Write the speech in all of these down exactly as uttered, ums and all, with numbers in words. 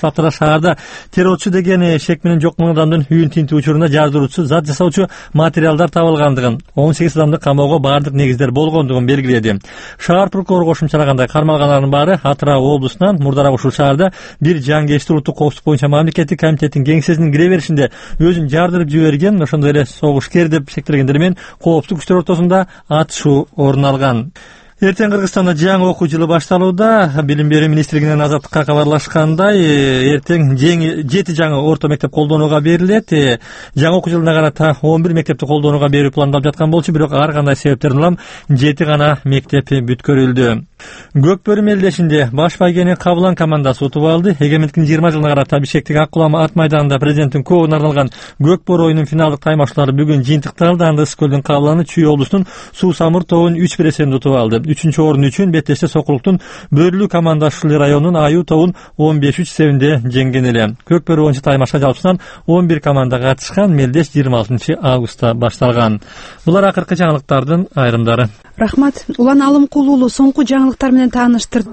башталыптыр. Шаарда террорчу деген шек менен жок миң адамдын үйүн тинтүү учурунда жардыруучу зат жасоочу материалдар табылгандыгын, он сегиз адамды камоого баардык негиздер болгондугун белгиледи. Шаар прокурору кошумчалагандай, кармалгандардын баары Атырау облусунан. Мурдараак ушул шаарда бир жангечтик улуттук коопсуздук боюнча мамлекеттик комитеттин кеңсесинин кире беришинде өзүн жардырып жиберген, ошондой эле согушкер деп шектелгендер менен коопсуздук күчтөр ортосунда атышуу орун алган. Эртең Кыргызстанда жаңы окуу жылы башталууда. Билим берүү министрлигинен Азаттыкка кабарлашкандай, эртең жети жаңы орто мектеп колдонууга берилет. Жаңы окуу жылына карата он бир мектепти колдонууга берүү пландалып жаткан болчу, бирок ар кандай себептерден улам жети гана мектеп бүткөрүлдү. Көкбөрү мелдешинде баш байгени Кабылан командасы утуп алды. Эгемендиктин жыйырма жылына карата Бишкектеги Ак Кулам ат майданында президенттин көөгүнө арналган Көкбөрү оюнунун финалдык таймашуулары бүгүн жыйынтыкталды. Анда Ысык көлдүн Кабыланы Чүй облусунун Суу Самыр тобун үч бир эсебинде утуп алды. Үчүнчү орун үчүн Беттеште Сокулуктун Бөрлүү командашылы районунун Аю тобун он беш үч эсебинде жеңген эле. Көкбөрү боюнча таймашка жалпысынан он бир команда катышкан. Мелдеш жыйырма алтынчы августта башталган. Булар акыркы жаңылыктардын айрымдары. Рахмат. Улан Алымкул уулу соңку жаңылыктар менен тааныштырды.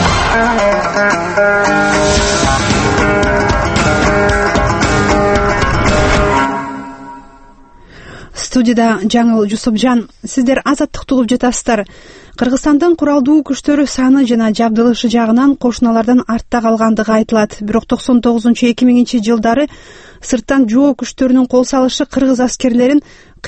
Студияда Жаңыл Жусупжан. Сиздер Азаттыкты угуп жатасыздар. Кыргызстандын куралдуу күчтөрү саны жана жабдылышы жагынан кошуналардан артта калгандыгы айтылат. Бирок токсон тогузунчу эки миңинчи жылдары сырттан жоо күчтөрүнүн кол салышы кыргыз аскерлерин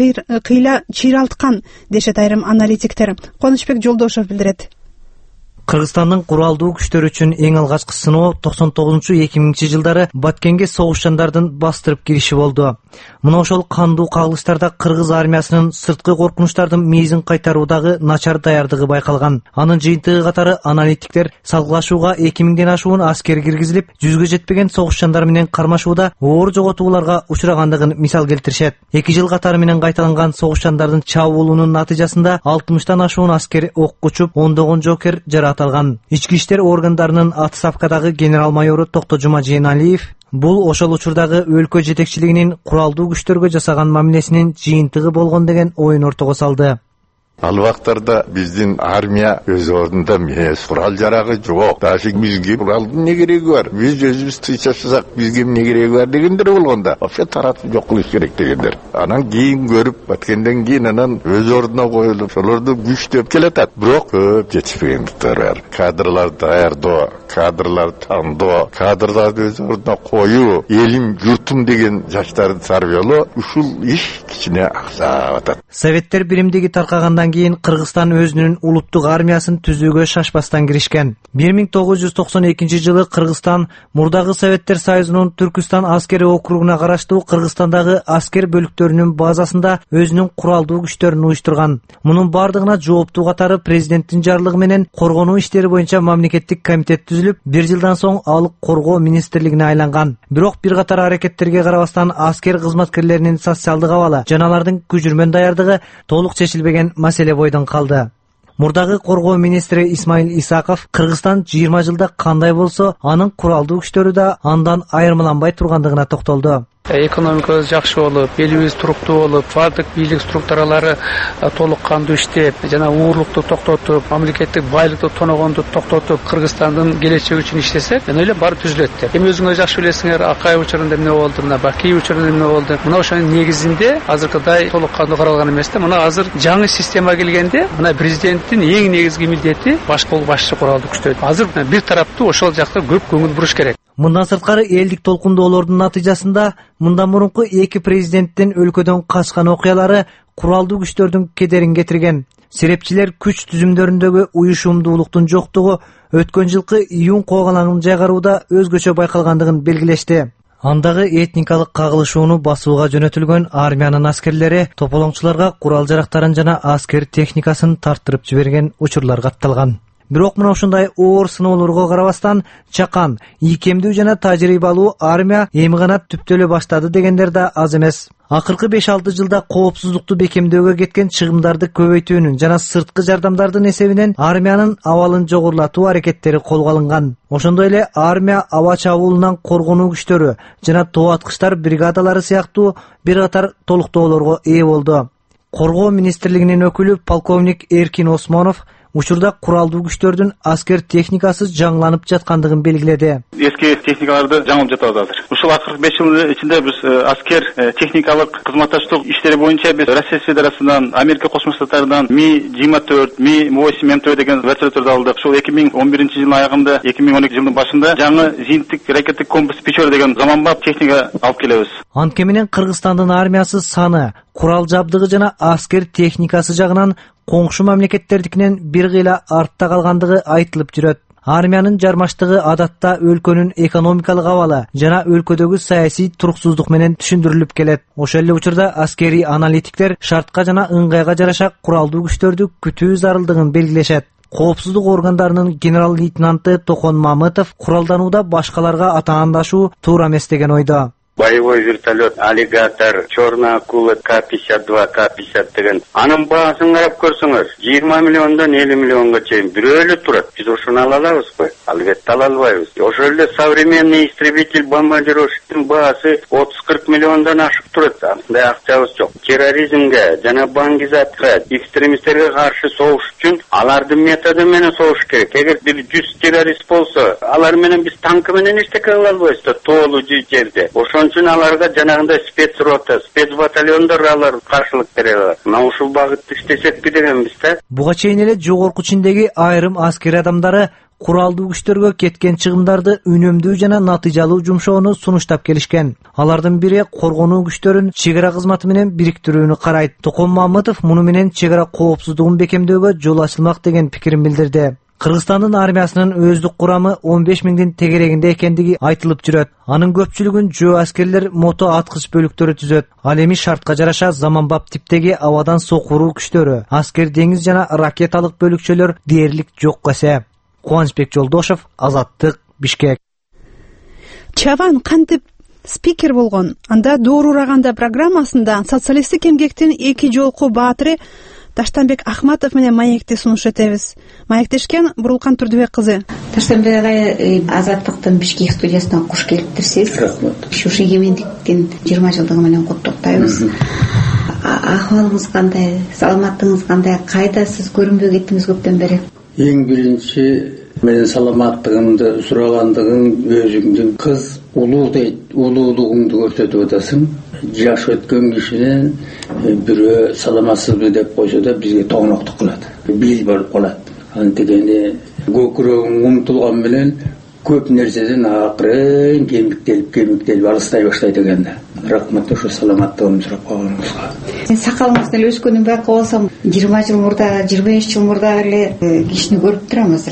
кыйла чыйралткан дешет айрым аналитиктер. Конучбек Жолдошов билдирет. Кыргызстандын куралдуу күчтөр үчүн эң алгачкы сыноо токсон тогузунчу эки миңинчи жылдары Баткенге согушчандардын бастырып кириши болду. Мына ошол кандуу кагылыштарда кыргыз армиясынын сырткы коркунучтардын мейзин кайтаруудагы начар даярдыгы байкалган. Анын жыйынтыгы катары аналитиктер салгылашууга эки миңден ашуун аскер киргизилип, жүзгө жетпеген согушчандар менен кармашууда оор жоготууларга учурагандыгын мисал келтиришет. эки жыл катары менен кайталанган согушчандардын чабуулунун натыйжасында алтымыштан ашуун аскер окко учуп, ондогон жокер жаракат алган. Ички иштер органдарынын отставкадагы генерал-майору Токтожума Жейналиев бул ошол учурдагы өлкө жетекчилигинин куралдуу күчтөргө жасаган мамилесинин жыйынтыгы болгон деген оюн ортого салды. Ал вактарда биздин армия өз ордунда эмес, курал жарагы жок. Даже бизге куралдын эмне кереги бар? Биз өзүбүз тыйчасак бизге эмне кереги бар дегендер болгондо, вообще таратып жок кылыш керек дегендер. Анан кийин көрүп, баткенден кийин анан өз ордуна коюлуп, ошолорду күчтөп келатат. Бирок көп жетишпегендиктер бар. Кадрлар даярдоо, кадрлар тандоо, кадрларды өз ордуна коюу, элим, журтум деген жаштарды тарбиялоо, ушул иш кичине аксап атат. Советтер биримдиги таркагандан кийин Кыргызстан өзүнүн улуттук армиясын түзүүгө шашпастан киришкен. бир миң тогуз жүз токсон экинчи жылы Кыргызстан мурдагы Советтер Союзунун Түркүстан аскери округуна караштуу Кыргызстандагы аскер бөлүктөрүнүн базасында өзүнүн куралдуу күчтөрүн уюштурган. Мунун бардыгына жооптуу катары президенттин жарлыгы менен коргонуу иштери боюнча мамлекеттик комитет түзүлүп, бир жылдан соң ал коргоо министрлигине айланган. Бирок бир катар аракеттерге карабастан аскер кызматкерлеринин социалдык абалы жана алардын күжүрмөн даярдыгы толук чечилбеген маселе бойдон калды. Мурдагы коргоо министри Исмаил Исаков Кыргызстан жыйырма жылда кандай болсо, анын куралдуу күчтөрү да андан айырмаланбай тургандыгына токтолду. Экономикабыз жакшы болуп, элибиз туруктуу болуп, бардык бийлик структуралары толук кандуу иштеп, жана уурлукту токтотуп, мамлекеттик байлыкты тоногонду токтотуп, Кыргызстандын келечеги үчүн иштесек, мен ойлойм баары түзүлөт деп. Эми өзүңөр жакшы билесиңер, Акай учурунда эмне болду, мына Бакий учурунда эмне болду. Мына ошонун негизинде азыркыдай толук кандуу каралган эмес да. Мына азыр жаңы система келгенде, мына президенттин эң негизги милдети баш кол башчы куралдуу күчтөр. Азыр бир тараптуу ошол жакка көп көңүл буруш керек. Мындан сырткары элдик толкундоолордун натыйжасында мындан мурунку эки президенттин өлкөдөн качкан окуялары куралдуу күчтөрдүн кедерин кетирген. Серепчилер күч түзүмдөрүндөгү уюшумдуулуктун жоктугу өткөн жылкы июнь коогалаңын жайгарууда өзгөчө байкалгандыгын белгилешти. Андагы этникалык кагылышууну басууга жөнөтүлгөн армиянын аскерлери тополоңчуларга курал жарактарын жана аскер техникасын тарттырып жиберген учурлар катталган. Бирок мына ушундай оор сыноолорго карабастан чакан, ийкемдүү жана тажрыйбалуу армия эми гана түптөлө баштады дегендер да аз эмес. Акыркы беш алты жылда коопсуздукту бекемдөөгө кеткен чыгымдарды көбөйтүүнүн жана сырткы жардамдардын эсебинен армиянын абалын жогорулатуу аракеттери колго алынган. Ошондой эле армия аба чабуулунан коргонуу күчтөрү жана тоо аткычтар бригадалары сыяктуу бир катар толуктоолорго ээ болду. Коргоо министрлигинин өкүлү полковник Эркин Осмонов учурда куралдуу күчтөрдүн аскер техникасы жаңыланып жаткандыгын белгиледи. Эски техникаларды жаңылып жатабыз азыр. Ушул акыркы беш жыл ичинде биз аскер техникалык кызматташтык иштери боюнча биз Россия Федерациясынан, Америка Кошмо Штаттарынан Ми жыйырма төрт, Ми восемь М Т деген вертолеттөрдү алдык. Ушул эки миң он биринчи жылдын аягында, эки миң он экинчи жылдын башында жаңы зениттик ракеттик комплекс Печора деген заманбап техника алып келебиз. Анткени менен Кыргызстандын армиясы саны, курал жабдыгы жана аскер техникасы жагынан коңшу мамлекеттердикинен бир кыйла артта калгандыгы айтылып жүрөт. Армиянын жармаштыгы адатта өлкөнүн экономикалык абалы жана өлкөдөгү саясий туруксуздук менен түшүндүрүлүп келет. Ошол эле учурда аскерий аналитиктер шартка жана ыңгайга жараша куралдуу күчтөрдү күтүү зарылдыгын белгилешет. Коопсуздук органдарынын генерал-лейтенанты Тохон Мамытов куралданууда башкаларга атаандашуу туура эмес деген ойдо. Боевой вертолет, аллигатор, черная акула К пятьдесят два, К пятьдесят деген. Анын баасын карап көрсөңөр, жыйырма миллиондон элүү миллионго чейин бирөө эле турат. Биз ошону ала алабызбы? Албетте ала албайбыз. Ошол эле современный истребитель бомбардировщиктин баасы отуз кырк миллиондон ашып турат. Андай акчабыз жок. Терроризмге жана баңгизатка, экстремисттерге каршы согуш үчүн алардын методу менен согуш керек. Эгер бир жүз террорист болсо, алар менен биз танкы менен эчтеке кыла албайбыз да, тоолуу жерде. Ошон үчүн аларга жанагындай спецрота, спецбатальондор алар каршылык бере алат. Мына ушул багытта иштесекпи дегенбиз да. Буга чейин эле жогорку чиндеги айрым аскер адамдары куралдуу күчтөргө кеткен чыгымдарды үнөмдүү жана натыйжалуу жумшоону сунуштап келишкен. Алардын бири коргонуу күчтөрүн чек ара кызматы менен бириктирүүнү карайт. Токон Мамытов муну менен чек ара коопсуздугун бекемдөөгө жол ачылмак деген пикирин билдирди. Кыргызстандын армиясынын өздүк курамы он беш миңдин тегерегинде экендиги айтылып жүрөт. Анын көпчүлүгүн жөө аскерлер мото аткыч бөлүктөрү түзөт. Ал эми шартка жараша заманбап типтеги абадан сокуруу күчтөрү, аскер деңиз жана ракеталык бөлүкчөлөр дээрлик жок эсе. Кубанычбек Жолдошев, Азаттык, Бишкек. Чаван кантип спикер болгон. Анда Доору ураганда программасында социалисттик эмгектин эки жолку баатыры Таштанбек Ахматов менен маекти сунуш этебиз. Маектешкен Бурулкан Турдубек кызы. Таштанбек агай, Азаттыктын Бишкек студиясына куш келиптирсиз. Рахмат. Ушу эгемендиктин жыйырма жылдыгы менен куттуктайбыз. Акыбалыңыз кандай, саламаттыгыңыз кандай, кайдасыз, көрүнбөй кеттиңиз көптөн бери? Эң биринчи менин саламаттыгымды сурагандыгың өзүңдүн кыз улуу дейт, улуулугуңду көрсөтүп атасың. Жаш өткөн кишинин бирөө саламатсызбы деп койсо да бизге тоңноктук кылат, биз болуп калат. Антигени көкүрөгүң умтулган менен көп нерседен акырын кемиктелип кемиктелип алыстай баштайт экен да. Рахмат ошо саламаттыгымды сурап койгонуңузга. Сакалыңыз деле өскөнүн байкап алсам, жыйырма жыл мурда, жыйырма беш жыл мурда эле кишини көрүп турам азыр.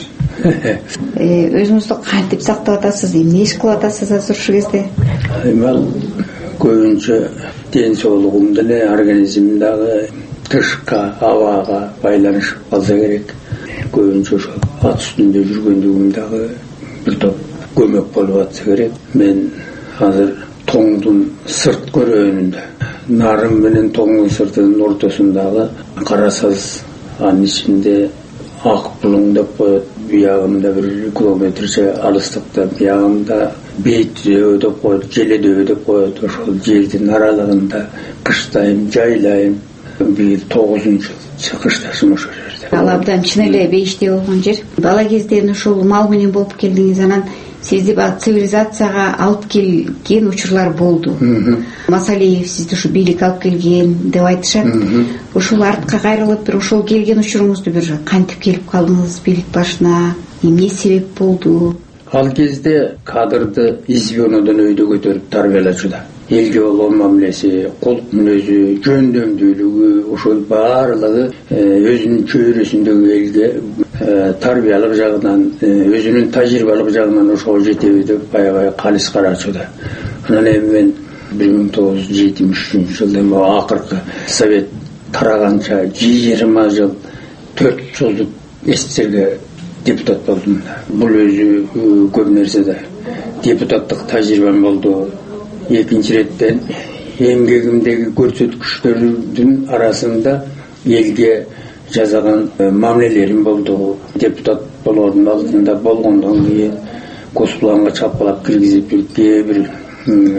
Өзүңүздү кантип сактап атасыз, эмне иш кылып атасыз азыр ушул кезде? Эми көбүнчө ден соолугум деле организм дагы тышка, абага байланышып калса керек. Көбүнчө ошо ат үстүндө жүргөндүгүм дагы бир топ көмөк болуп атса керек. Мен азыр тоңдун сырт көрөөнүндө, нарын менен тоңдун сыртынын ортосундагы кара саз, анын ичинде ак булуң деп коет, биягымда бир километрче алыстыкта, биягымда бейт-дөбө деп коет, желе-дөбө деп коет. Ошол жердин аралыгында кыштайм, жайлайм. Бир тогузунчу жыл кышташым ошол жерде. Ал абдан чын эле бейиште болгон жер. Бала кезден ушул мал менен болуп келдиңиз, анан сизди бак цивилизацияга алып келген учурлар болду. Масалиев сизди ушу бийлик алып келген деп айтышат. Ушул артка кайрылып бир ошол келген учуруңузду бир кантип келип калдыңыз бийлик башына? Эмне себеп болду? Ал кезде кадрды извёнодон өйдө көтөрүп тарбиялачуда. Элге болгон мамилеси, кулк мүнөзү, жөндөмдүүлүгү, ошол баардыгы өзүнүн чөйрөсүндөгү элге тарбиялык жагынан, өзүнүн тажрыйбалык жагынан ошого жетеби деп аябай калыс карачуда. Анан эми мен бир миң тогуз жүз жетимиш үчүнчү жылда акыркы совет тараганча жыйырма жыл төрт жылдык эстерге депутат болдум. Бул өзү көп нерседе депутаттык тажрыйбам болду. Экинчи реттен эмгегимдеги көрсөткүчтөрдүн арасында элге жасаган мамилелерим болду. Депутат болгондун алдында болгондон кийин госпланга чапкылап киргизип кээ бир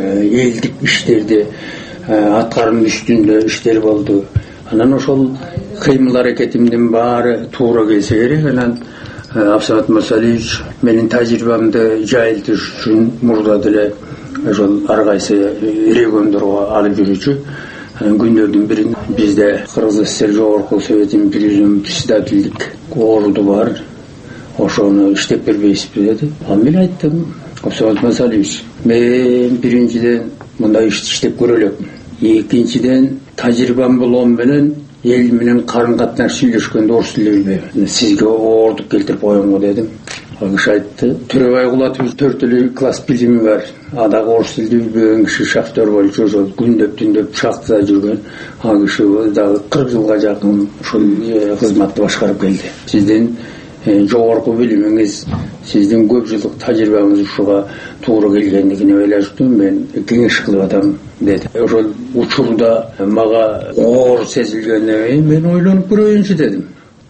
элдик иштерди аткарым үстүндө иштер болду. Анан ошол кыймыл аракетимдин баары туура келсе керек. Анан Абсамат Масалиевич менин тажрыйбамды жайылтыш үчүн мурда деле ошол ар кайсы региондорго алып жүрүүчү. Күндөрдүн биринде бизде Кыргыз ССР Жогорку Советинин президиум председательдик орду бар. Ошону иштеп бербейсизби деди. Ал мен айттым, Абсамат Масалиевич, мен биринчиден мындай ишти иштеп көрө элекмин. Экинчиден тажрыйбам болгон менен эл менен карын катнаш сүйлөшкөндө орус тилин билбейм. Сизге ордук келтирип коем го дедим. Ал киши айтты, Төрөбай Кулатович төртөлүү класс билими бар. Адагы орус тилин билбеген киши шахтер болчу, ошол күндөп түндөп шахтада жүргөн. Ал киши дагы кырк жылга жакын ушул кызматты башкарып келди. Сиздин жогорку билимиңиз, сиздин көп жылдык тажрыйбаңыз ушуга туура келгендигине ойлоштум, мен кеңеш кылып атам деди. Ошол учурда мага оор сезилгенден кийин мен ойлонуп көрөйүнчү дедим.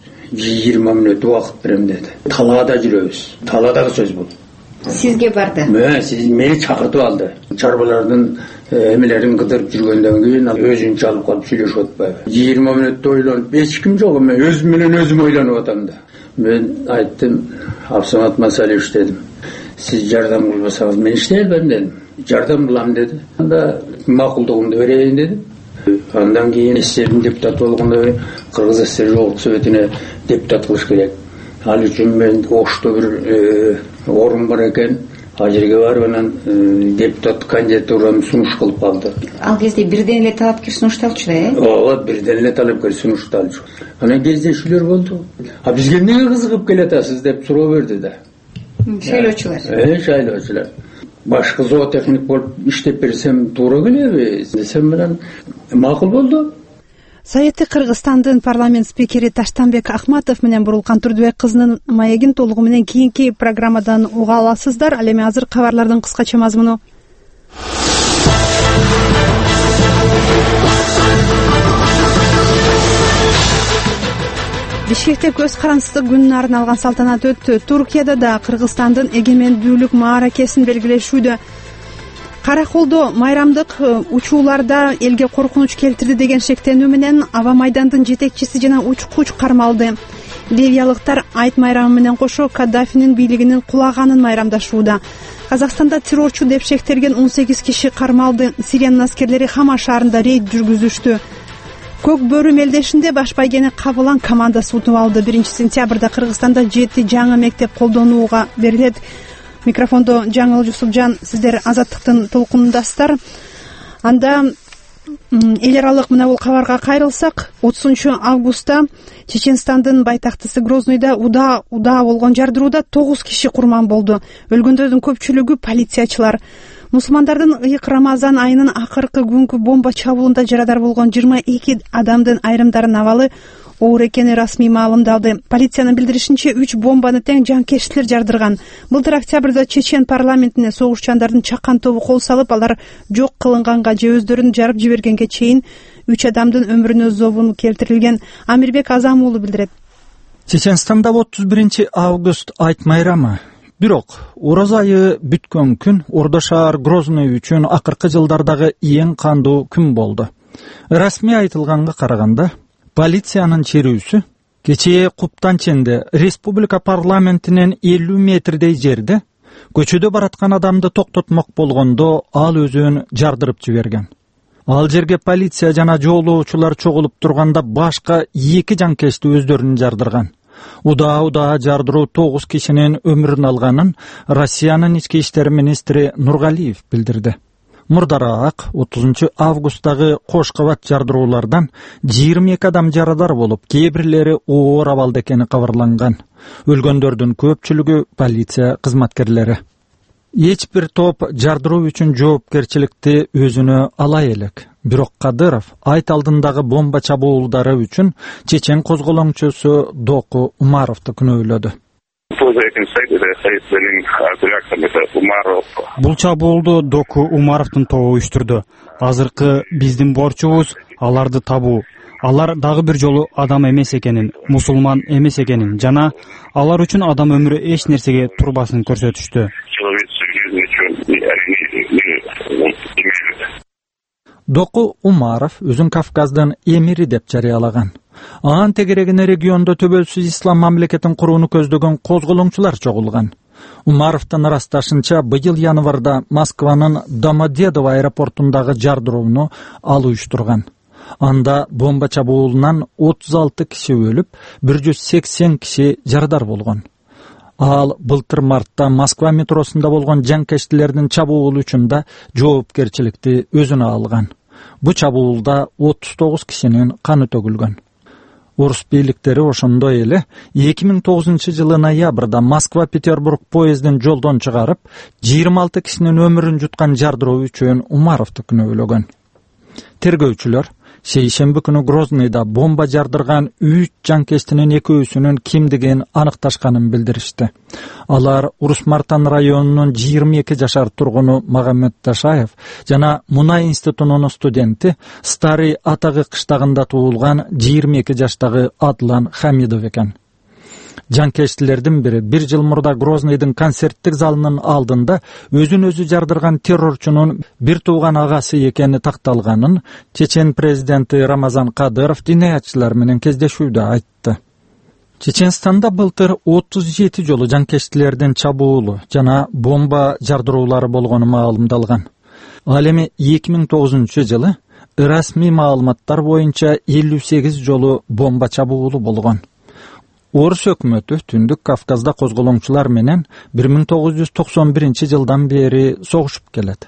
жыйырма мүнөт убакыт берем деди. Талаада жүрөбүз. Талаадагы сөз бул. Сизге барды. Мен сиз мени чакыртып алды. Чарбалардын эмелерин кыдырып жүргөндөн кийин өзүн чалып калып сүйлөшүп атпайбы. жыйырма мүнөттө ойлонуп, эч ким жок, мен өзүм менен өзүм ойлонуп атам да. Мен айттым, Абсамат Масалиевич дедим, сиз жардам кылбасаңыз мен иштей албайм дедим. Жардам кылам деди. Анда макулдугумду берейин дедим. Андан кийин СССРдин депутаты болгондо Кыргыз ССР Жогорку Советине депутат кылыш керек. Ал үчүн мен Ошто бир орун бар экен. Ал жерге барып анан депутат кандидатурамды сунуш кылып алды. Ал кезде бирден эле талапкер сунушталчу да, э? Ооба, бирден эле талапкер сунушталчу. Анан кездешүүлөр болду. А бизге эмнеге кызыгып келатасыз деп суроо берди да. Шайлоочулар. Э, шайлоочулар. Башкы зоотехник болуп иштеп берсем туура келеби десем менен макул болду. Советтик Кыргызстандын парламент спикери Таштанбек Ахматов менен Бурулкан Турдубек кызынын маегин толугу менен кийинки программадан уга аласыздар. Ал эми азыр кабарлардын кыскача мазмуну. Бишкекте көз карансыздык күнүнө арналган салтанат өттү. Туркияда да Кыргызстандын эгемендүүлүк мааракесин белгилешүүдө. Караколдо майрамдык учууларда элге коркунуч келтирди деген шектенүү менен Аба майдандын жетекчиси жана учкуч кармалды. Ливиялыктар айт майрамы менен кошо Каддафинин бийлигинин кулаганын майрамдашууда. Казакстанда террорчу деп шектелген он сегиз киши кармалды. Сириянын аскерлери Хама шаарында рейд жүргүзүштү. Көк бөрү мелдешинде баш байгени Кабылан командасы утуп алды. биринчи сентябрда Кыргызстанда жети жаңы мектеп колдонууга берилет. Микрофондо Жаңыл Жусупжан, сиздер Азаттыктын толкунундасыздар. Анда эл аралык мына бул кабарга кайрылсак, отузунчу августта Чеченстандын байтактысы Грознойдо удаа удаа болгон жардырууда тогуз киши курман болду. Өлгөндөрдүн көпчүлүгү полициячылар. Мусулмандардын ыйык Рамазан айынын акыркы күнгү бомба чабуулунда жарадар болгон жыйырма эки адамдын айрымдарынын абалы оор экени расмий маалымдалды. Полициянын билдиришинче үч бомбаны тең жанкештилер жардырган. Былтыр октябрда Чечен парламентине согушчандардын чакан тобу кол салып, алар жок кылынганга же өздөрүн жарып жибергенге чейин үч адамдын өмүрүнө зобун келтирилген. Амирбек Азам уулу билдирет. Чеченстанда отуз биринчи август айт майрамы. Бирок Ораза айы бүткөн күн Ордо шаар Грозный үчүн акыркы жылдардагы эң кандуу күн болду. Расмий айтылганга караганда, полициянын черүүсү кечээ Куптанченде республика парламентинен элүү метрдей жерде көчөдө бараткан адамды токтотмок болгондо ал өзүн жардырып жиберген. Ал жерге полиция жана жоолоочулар чогулуп турганда башка эки жанкешти өздөрүн жардырган. Удаа-удаа жардыруу тогуз кишинин өмүрүн алганын Россиянын ички иштер министри Нургалиев билдирди. Мурдараак отузунчу августтагы кош кабат жардыруулардан жыйырма эки адам жарадар болуп, кээ бирлери оор абалда экени кабарланган. Өлгөндөрдүн көпчүлүгү полиция кызматкерлери. Эч бир топ жардыруу үчүн жоопкерчиликти өзүнө ала элек. Бирок Кадыров айт алдындагы бомба чабуулдары үчүн чечен козголоңчусу Доку Умаровду күнөөлөдү. Бул чабуулду Доку Умаровдун тобу уюштурду. Азыркы биздин борчубуз аларды табуу. Алар дагы бир жолу адам эмес экенин, мусулман эмес экенин жана алар үчүн адам өмүрү эч нерсеге турбасын көрсөтүштү. Доку Умаров өзүн Кавказдын эмири деп жарыялаган. Анын тегерегине региондо төбөлсүз ислам мамлекетин курууну көздөгөн козголоңчулар чогулган. Умаровдун ырасташынча, быйыл январда Москванын Домодедово аэропортундагы жардырууну ал уюштурган. Анда бомба чабуулунан отуз алты киши өлүп, бир жүз сексен киши жарадар болгон. Ал былтыр мартта Москва метросунда болгон жанкечтилердин чабуулу үчүн да жоопкерчиликти өзүнө алган. Бу чабуулда отуз тогуз кишинин каны төгүлгөн. Орус бийликтери ошондой эле эки миң тогузунчу жылы ноябрда Москва-Петербург поездин жолдон чыгарып, жыйырма алты кишинин өмүрүн жуткан жардыруу үчүн Умаровду күнөөлөгөн. Тергөөчүлөр шейшемби күнү Грознойда бомба жардырган үч жанкечтинин экөөсүнүн кимдигин аныкташканын билдиришти. Алар Урус-Мартан районунун жыйырма эки жашар тургуну Магомед Ташаев жана Мунай институтунун студенти Старый Атагы кыштагында туулган жыйырма эки жаштагы Адлан Хамидов экен. Жанкечтилердин бири бир жыл мурда Грознойдун концерттик залынын алдында өзүн өзү жардырган террорчунун бир тууган агасы экени такталганын Чечен президенти Рамазан Кадыров динаятчылар менен кездешүүдө айтты. Чеченстанда былтыр отуз жети жолу жанкечтилердин чабуулу жана бомба жардыруулары болгону маалымдалган. Ал эми эки миң тогузунчу жылы расмий маалыматтар боюнча элүү сегиз жолу бомба чабуулу болгон. Орус өкмөтү Түндүк Кавказда козголоңчулар менен бир миң тогуз жүз токсон биринчи жылдан бери согушуп келет.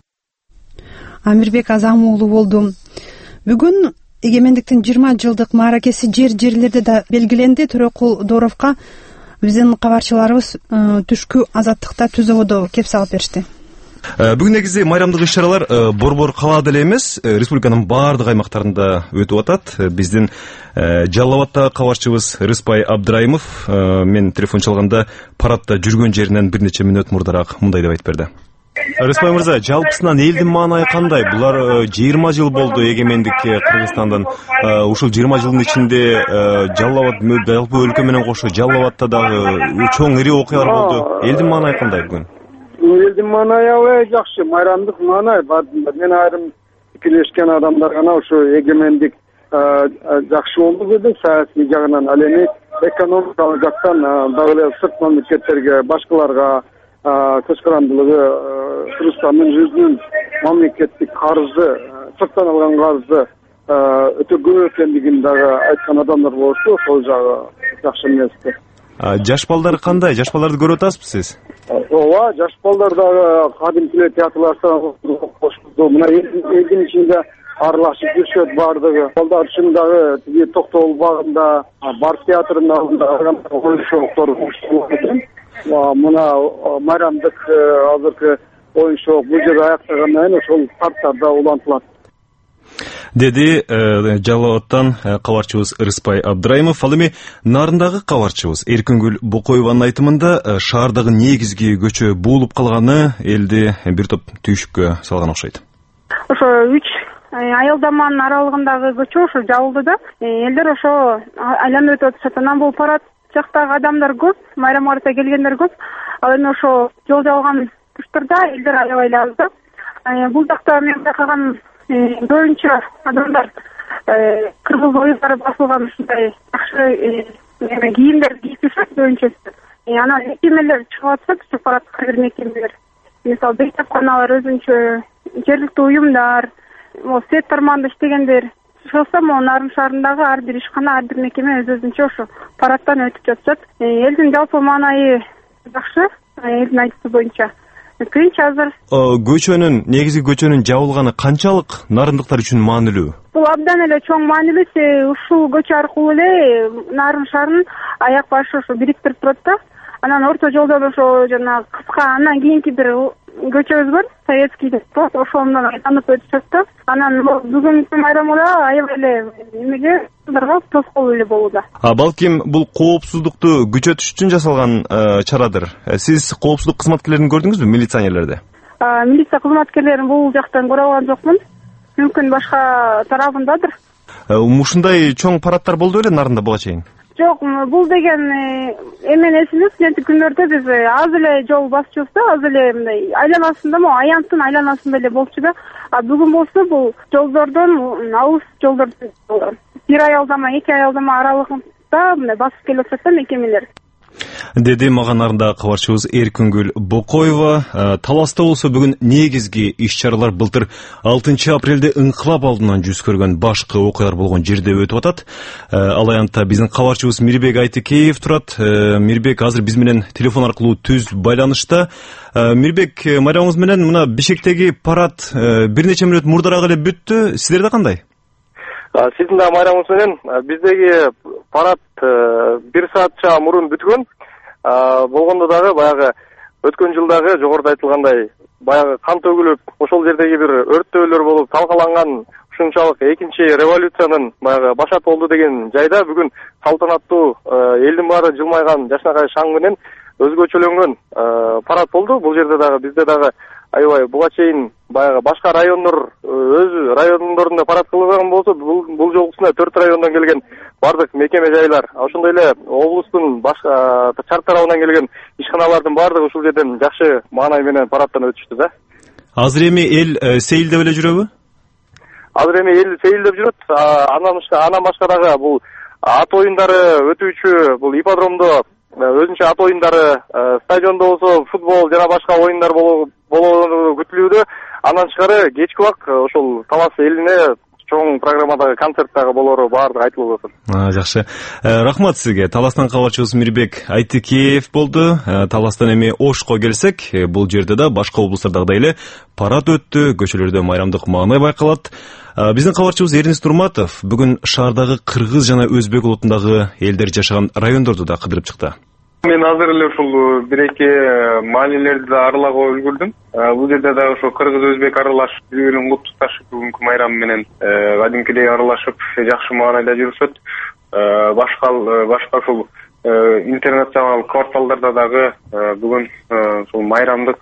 Амирбек Азам уулу болду. Бүгүн эгемендиктин жыйырма жылдык мааракеси жер жерлерде да белгиленди. Төрөкул Доровго биздин кабарчыларыбыз түшкү Азаттыкта түзөбодо кеп салып беришти. Бүгүн негизи майрамдык иш-чаралар Борбор калаада эле эмес, республиканын баардык аймактарында өтүп атат. Биздин Жалал Абадтагы кабарчыбыз Рыспай Абдрайымов мен телефон чалганда парадта жүргөн жеринен бир нече мүнөт мурдараак мындай деп айтып берди. Рыспай мырза, жалпысынан элдин маанайы кандай? Булар жыйырма жыл болду эгемендикке Кыргызстандан. Ушул жыйырма жылдын ичинде Жалал Абад жалпы өлкө менен кошо Жалал Абадта дагы чоң ири окуялар болду. Элдин маанайы кандай бүгүн? Элдин маанайы аябай жакшы, майрамдык маанай. Мен айрым пикирлешкен адамдар гана ошо эгемендик жакшы болду деди саясий жагынан. Ал эми экономикалык жактан дагы эле сырт мамлекеттерге, башкаларга кычкырандылыгы Кыргызстандын өзүнүн мамлекеттик карызы, сырттан алган карызы өтө көп экендигин дагы айткан адамдар болчу. Ошол жагы жакшы эмес. Жаш балдар кандай? Жаш балдарды көрүп атасызбы сиз? Ооба, жаш балдар дагы кадимкилер театрларда кошулду. Мына элдин ичинде аралашып жүрүшөт баардыгы. Балдар үчүн дагы тиги Токтогул багында, Барс театрынын алдында оюн-чогуктор уюштурулат экен. Мына майрамдык азыркы оюн-чогук бул жерде аяктагандан кийин ошол парктарда улантылат. Деди Жалал Абадтан кабарчыбыз Рыспай Абдрайымов. Ал эми нарындагы кабарчыбыз Эркингүл Бокоеванын айтымында шаардагы негизги көчө буулуп калганы элди бир топ түйшүккө салган окшойт. Ошо үч айылдаманын аралыгындагы көчө ошо жабылды да, элдер ошо айланып өтүп атышат. Анан бул парад жактагы адамдар көп, майрамга карата келгендер көп. Ал эми ошо жол жабылган учурда элдер аябай эле аз да. Бул жакта мен байкаган көбүнчө адамдар кыргыз оюндары басылган ушундай жакшы кийимдер кийип жүрүшөт көбүнчөсү. Анан мекемелер чыгып атышат, ушу парадка бир мекемелер. Мисалы бейтапканалар, өзүнчө жергиликтүү уюмдар, свет тармагында иштегендер чыгса, могу Нарын шаарындагы ар бир ишкана, ар бир мекеме өз-өзүнчө ошо парадтан өтүп жатышат. Элдин жалпы маанайы жакшы, элдин айтышы боюнча. Кыйынч азыр. Көчөнүн, негизги көчөнүн жабылганы канчалык нарындыктар үчүн маанилүү? Бул абдан эле чоң маанилүү. Ушул көчө аркылуу эле Нарын шаарын аяк башы ошо бириктирип турат да. Анан орто жолдон ошо жана кыска, анан кийинки бир көчөбүз бар, советский деп коет, ошондон айланып өтүшөт да. Анан бүгүнкү майрамда аябай эле эмеге тоскоол эле болууда. А балким бул коопсуздукту күчөтүш үчүн жасалган чарадыр. Сиз коопсуздук кызматкерлерин көрдүңүзбү, милиционерлерди? Милиция кызматкерлерин бул жактан көрө алган жокмун. Мүмкүн башка тарабындадыр. Ушундай чоң парадтар болду беле Нарында буга чейин? жок, бул деген эмени эсиңиз, студенттик күндөрдө биз аз эле жол басчубуз да, аз эле мындай айланасында, могу аянттын айланасында эле болчу да. А бүгүн болсо бул жолдордон, алыс жолдордон бир аялдама, эки аялдама аралыгында мындай басып келип атат да мекемелер. Деди мага нарында кабарчыбыз Эркүнгүл Бокоева. Таласта болсо бүгүн негизги иш-чаралар былтыр алтынчы апрелде ыңкылап алдынан жүз көргөн башкы окуялар болгон жерде өтүп атат. Ал аянтта биздин кабарчыбыз Мирбек Айтыкеев турат. Мирбек азыр биз менен телефон аркылуу түз байланышта. Мирбек, майрамыбыз менен мына Бишкектеги парад бир нече мүнөт мурдараак эле бүттү. Сиздерде кандай? Сиздин да майрамыңыз менен биздеги парад бир саатча мурун бүткөн. Болгондо дагы баягы өткөн жылдагы жогоруда айтылгандай баягы кан төгүлүп, ошол жердеги бир өрттөөлөр болуп талкаланган ушунчалык экинчи революциянын баягы башат болду деген жайда бүгүн салтанаттуу элдин баары жылмайган жашнакай шаң менен өзгөчөлөнгөн парад болду. Бул жерде дагы бизде дагы аябай буга чейин баягы башка райондор өз райондорунда парад кылган болсо, бул бул жолгусунда төрт райондон келген бардык мекеме жайлар, ошондой эле облустун башка чарт тарабынан келген ишканалардын бардыгы ушул жерден жакшы маанай менен парадтан өтүштү да. Азыр эми эл сейилдеп эле жүрөбү? Азыр эми эл сейилдеп жүрөт. Анан анан башка дагы бул ат оюндары өтүүчү бул ипподромдо өзүнчө ат оюндары, стадиондо болсо футбол жана башка оюндар болоору күтүлүүдө. Андан тышкары кечки убак ошол Талас элине чоң программадагы концерт дагы болоору баардыгы айтылып атат. Жакшы. Рахмат сизге. Таластан кабарчыбыз Мирбек Айтыкеев болду. Таластан эми Ошко келсек, бул жерде да башка облустардагыдай эле парад өттү, көчөлөрдө майрамдык маанай байкалат. Биздин кабарчыбыз Эрнис Турматов бүгүн шаардагы кыргыз жана өзбек улутундагы элдер жашаган райондорду да кыдырып чыкты. Мен азыр эле ушул бир-эки маанилерди да аралага үлгүрдүм. Бул жерде дагы ошо кыргыз өзбек аралашып, бири-бирин куттукташып, бүгүнкү майрам менен кадимкидей аралашып, жакшы маанайда жүрүшөт. Башка башка ушул интернационал кварталдарда дагы бүгүн ушул майрамдык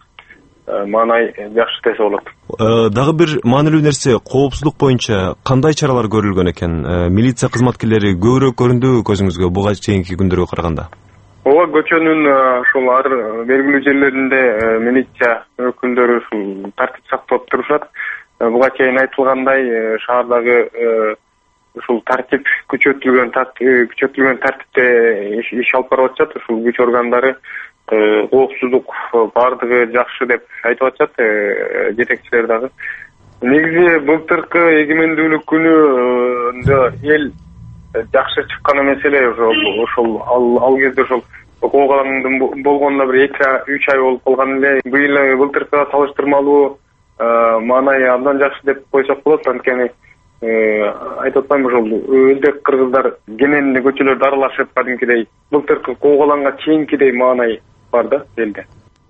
маанай жакшы десе болот. Дагы бир маанилүү нерсе, коопсуздук боюнча кандай чаралар көрүлгөн экен? Милиция кызматкерлери көбүрөөк көрүндү көзүңүзгө буга чейинки күндөргө караганда? Ооба, көчөнүн ушул ар белгилүү жерлеринде милиция өкүлдөрү ушул тартип сактап турушат. Буга чейин айтылгандай, шаардагы ушул тартип күчөтүлгөн күчөтүлгөн тартипте иш алып барып атышат. Ушул күч органдары коопсуздук баардыгы жакшы деп айтып атышат, жетекчилер дагы. Негизи былтыркы эгемендүүлүк күнүндө эл жакшы чыккан эмес эле, ошол ал кезде ошол окугалардын болгонуна бир эки үч ай болуп калган эле. Быйыл былтыркыга салыштырмалуу маанай абдан жакшы деп койсок болот. Анткени айтып атпаймынбы, ошол өзбек кыргыздар кенен көчөлөрдө аралашып, кадимкидей былтыркы куугаланга чейинкидей маанай бар да элде.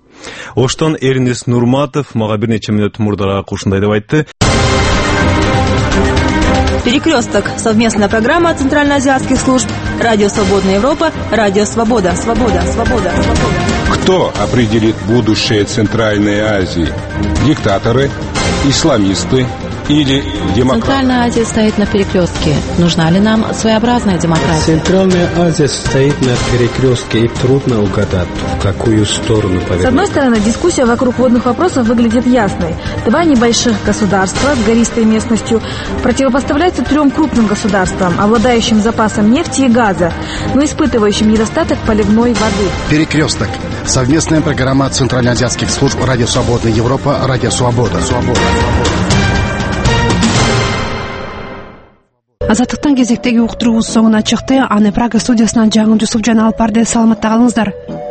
Оштон Эрнис Нурматов мага бир нече мүнөт мурдараак ушундай деп айтты. Перекресток. Совместная программа центральноазиатских служб. Радио Свободная Европа. Радио Свобода. Свобода. Свобода. Свобода. Кто определит будущее Центральной Азии? Диктаторы? Исламисты? Или демократы? Центральная Азия стоит на перекрестке. Нужна ли нам своеобразная демократия? Центральная Азия стоит на перекрестке, и трудно угадать, в какую сторону повернуть. С одной стороны, дискуссия вокруг водных вопросов выглядит ясной. Два небольших государства с гористой местностью противопоставляются трем крупным государствам, обладающим запасом нефти и газа, но испытывающим недостаток поливной воды. Перекресток. Совместная программа центральноазиатских служб Радио Свободная Европа, Радио Свобода. Свобода. Азаттыктан кезектеги уктуруубуз соңуна чыкты. Аны Прага студиясынан Жаңыл Жусупжан алып барды. Саламатта калыңыздар.